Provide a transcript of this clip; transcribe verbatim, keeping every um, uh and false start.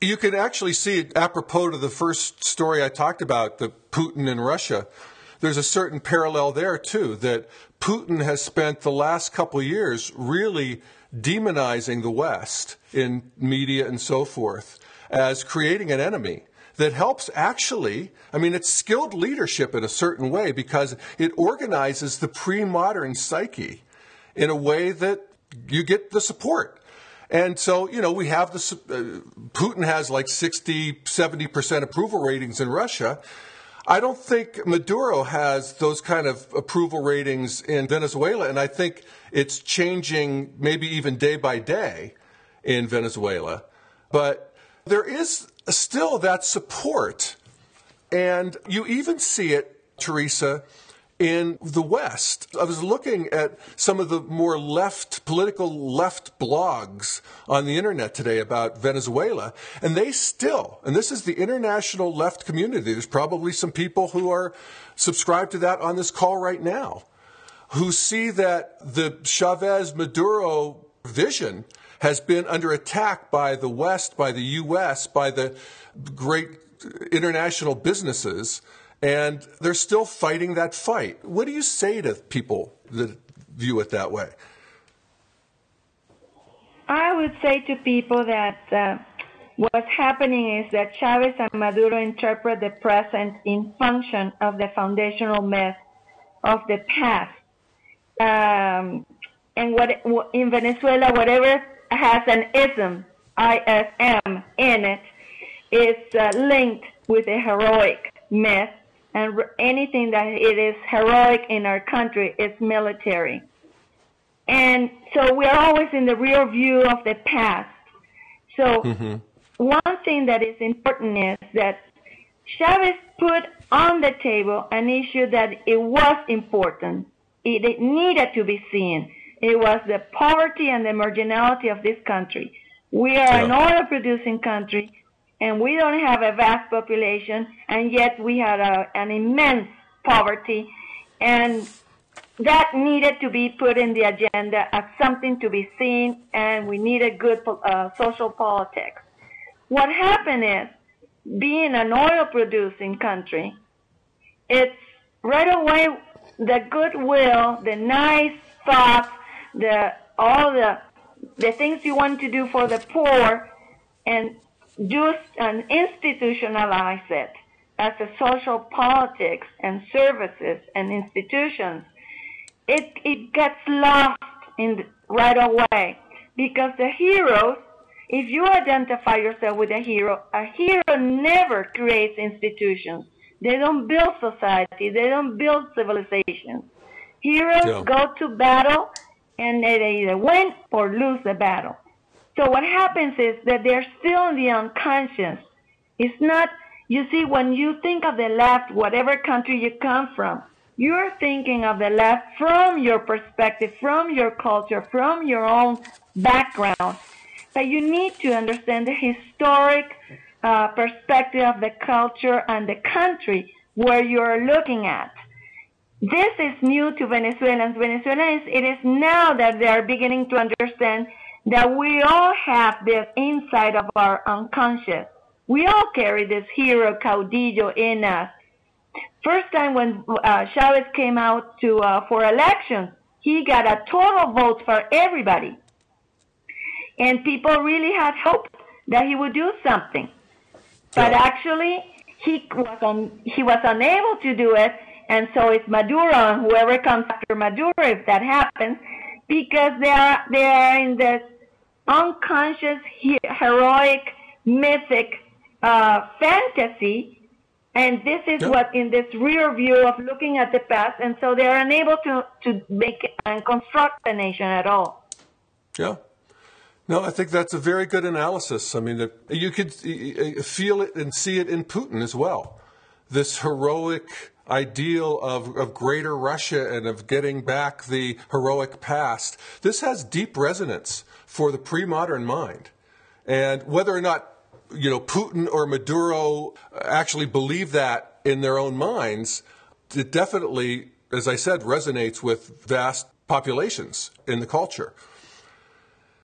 You can actually see it apropos to the first story I talked about, the Putin in Russia. There's a certain parallel there, too, that Putin has spent the last couple of years really demonizing the West in media and so forth as creating an enemy that helps actually, I mean, it's skilled leadership in a certain way because it organizes the pre-modern psyche in a way that you get the support. And so, you know, we have the, uh, Putin has like sixty, seventy percent approval ratings in Russia. I don't think Maduro has those kind of approval ratings in Venezuela, and I think it's changing maybe even day by day in Venezuela. But there is still that support, and you even see it, Teresa, in the West. I was looking at some of the more left, political left blogs on the internet today about Venezuela, and they still, and this is the international left community, there's probably some people who are subscribed to that on this call right now, who see that the Chavez-Maduro vision has been under attack by the West, by the U S, by the great international businesses, and they're still fighting that fight. What do you say to people that view it that way? I would say to people that uh, what's happening is that Chavez and Maduro interpret the present in function of the foundational myth of the past. Um, and what in Venezuela, whatever has an ism, I S M, in it, is uh, linked with a heroic myth. And anything that it is heroic in our country is military. And so we are always in the rear view of the past. So mm-hmm. one thing that is important is that Chavez put on the table an issue that it was important. It, it needed to be seen. It was the poverty and the marginality of this country. We are yeah. an oil-producing country, and we don't have a vast population, and yet we had a, an immense poverty, and that needed to be put in the agenda as something to be seen, and we needed good uh, social politics. What happened is, being an oil-producing country, it's right away the goodwill, the nice thoughts, the all the the things you want to do for the poor, and just and institutionalize it as a social politics and services and institutions, it it gets lost in the, right away, because the heroes, if you identify yourself with a hero, a hero never creates institutions. They don't build society. They don't build civilizations. Heroes yeah. go to battle, and they either win or lose the battle. So what happens is that they're still in the unconscious. It's not, you see, when you think of the left, whatever country you come from, you're thinking of the left from your perspective, from your culture, from your own background. But you need to understand the historic uh, perspective of the culture and the country where you're looking at. This is new to Venezuelans. Venezuelans, it is now that they are beginning to understand that we all have this inside of our unconscious. We all carry this hero caudillo in us. First time when uh, Chavez came out to uh, for elections, he got a total vote for everybody. And people really had hope that he would do something. But actually, he was, un he was unable to do it, and so it's Maduro and whoever comes after Maduro if that happens, because they are, they are in this unconscious, he heroic, mythic uh, fantasy, and this is yep. what in this rear view of looking at the past, and so they are unable to, to make and construct a nation at all. Yeah. No, I think that's a very good analysis. I mean, you could feel it and see it in Putin as well. This heroic ideal of, of greater Russia and of getting back the heroic past. This has deep resonance for the pre-modern mind. And whether or not, you know, Putin or Maduro actually believe that in their own minds, it definitely, as I said, resonates with vast populations in the culture.